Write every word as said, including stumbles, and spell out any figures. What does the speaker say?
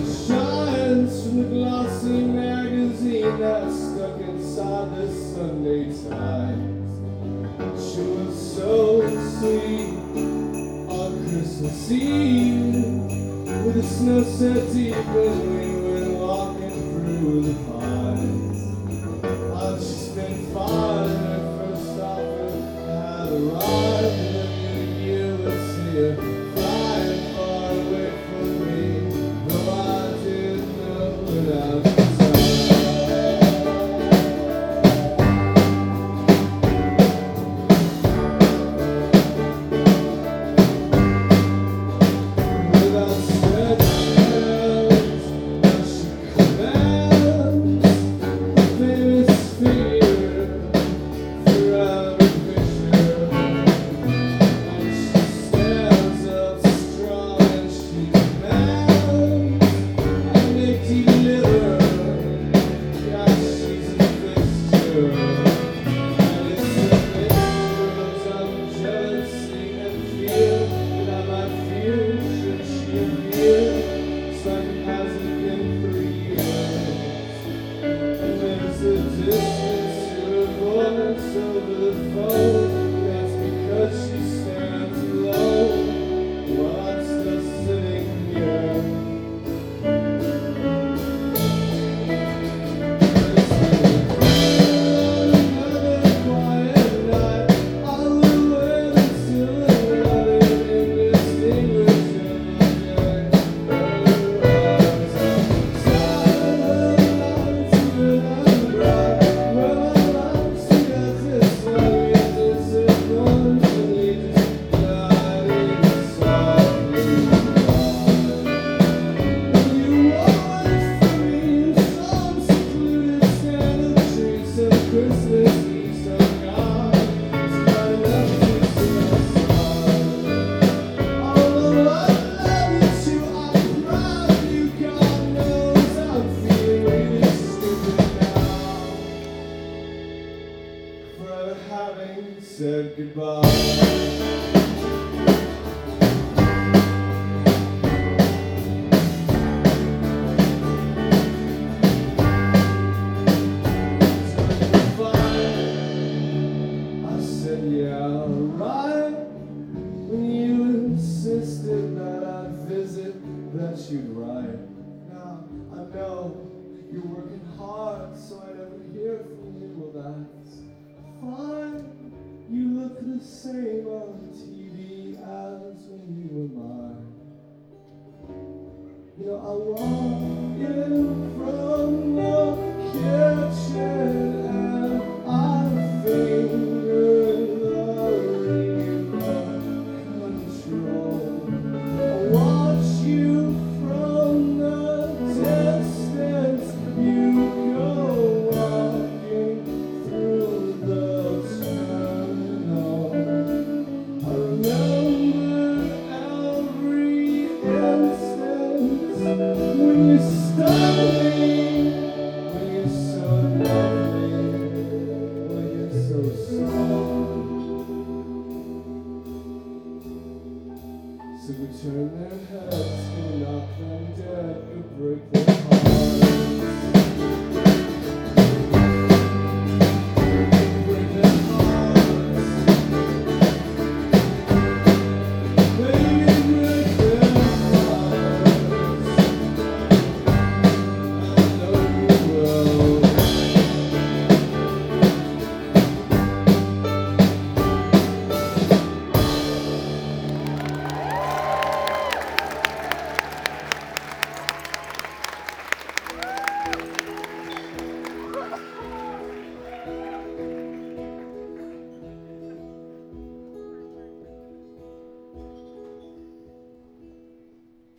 shines from the glossy magazine that's stuck inside the Sunday Times. She was so sweet on Christmas Eve, with the snow set deep and we went walking through the pines. Oh, she's been fine when her first offer had arrived, and then you would see her flying far away from me, though I didn't know it at the time. Without stretched hands, now she commands the famous figure forever picture. And she stands up strong and she demands I make deliver. Yeah, she's a fixture. And it's a mixture of jealousy and fear that I might feel should she appear. It's like it hasn't been for years. And there's a distance to her voice over the phone. That's because she stands alone while I'm still sitting here. Another quiet night, all the way until another indistinguishable day. Christmas Eve, so gone. It's not enough to sing a song. Although I love you too, I'm proud of you. God knows I'm feeling really stupid now, forever having said goodbye. I said, yeah, right. When you insisted that I'd visit, that you'd write. Now, I know you're working hard, so I never hear from you. Well, that's fine. You look the same on T V as when you were mine. You know, I want you from the kitchen, and I finger the remote control. I watch you from the distance. You go walking through the terminal. I remember every instant when you stunned me, when you're so lovely, when you're so strong. So we turn their heads, we knock them dead, we break their